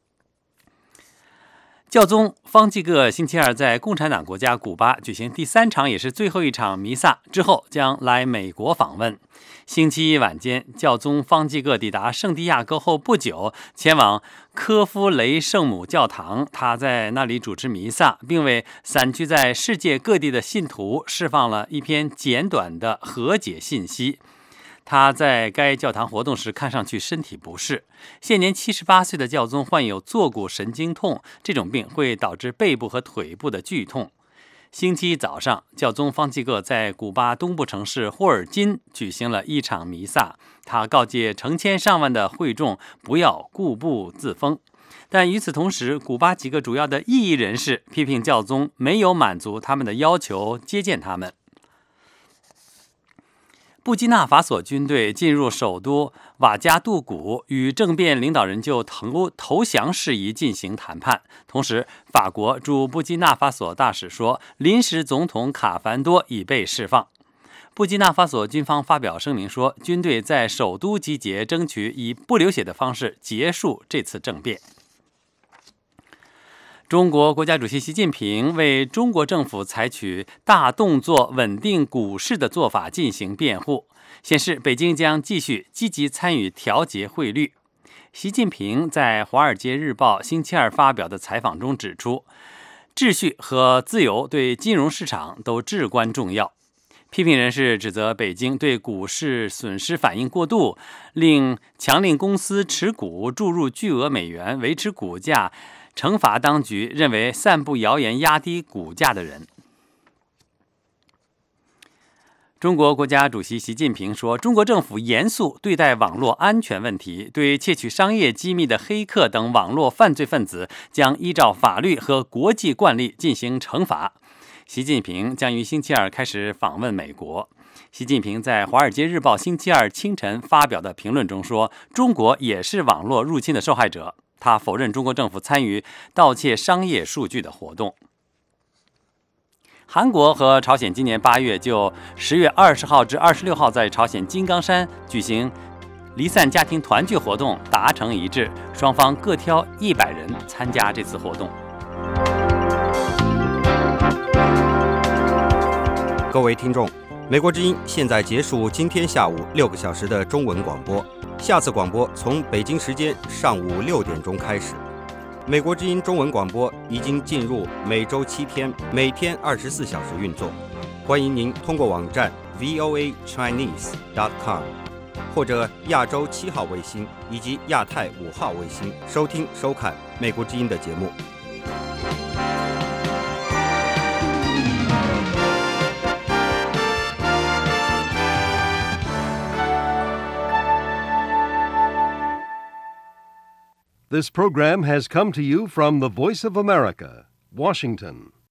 教宗方济各星期二在共产党国家古巴举行第三场也是最后一场弥撒之后，将来美国访问。星期一晚间，教宗方济各抵达圣地亚哥后不久，前往科夫雷圣母教堂，他在那里主持弥撒，并为散居在世界各地的信徒释放了一篇简短的和解信息。他在该教堂活动时看上去身体不适。现年七十八岁的教宗患有坐骨神经痛，这种病会导致背部和腿部的剧痛。星期一早上，教宗方济各在古巴东部城市霍尔金举行了一场弥撒，他告诫成千上万的会众不要固步自封。但与此同时，古巴几个主要的异议人士批评教宗没有满足他们的要求接见他们。布基纳法索军队进入首都瓦加杜古，与政变领导人就投投降事宜进行谈判。同时，法国驻布基纳法索大使说，临时总统卡凡多已被释放。布基纳法索军方发表声明说，军队在首都集结，争取以不流血的方式结束这次政变。中国国家主席习近平为中国政府采取大动作稳定股市的做法进行辩护，显示北京将继续积极参与调节汇率。习近平在《华尔街日报》星期二发表的采访中指出，秩序和自由对金融市场都至关重要。批评人士指责北京对股市损失反应过度，令强令公司持股注入巨额美元维持股价，惩罚当局认为散布谣言压低股价的人。中国国家主席习近平说，中国政府严肃对待网络安全问题，对窃取商业机密的黑客等网络犯罪分子将依照法律和国际惯例进行惩罚。习近平将于星期二开始访问美国。习近平在《华尔街日报》星期二清晨发表的评论中说，中国也是网络入侵的受害者。他否认中国政府参与盗窃商业数据的活动。韩国和朝鲜今年八月就十月二十号至二十六号在朝鲜金刚山举行离散家庭团聚活动达成一致，双方各挑一百人参加这次活动。 各位听众，美国之音现在结束今天下午六个小时的中文广播，下次广播从北京时间上午六点钟开始。美国之音中文广播已经进入每周七天，每天二十四小时运作。欢迎您通过网站 v o a chinese dot com 或者亚洲七号卫星以及亚太五号卫星收听收看美国之音的节目。 This program has come to you from the Voice of America, Washington.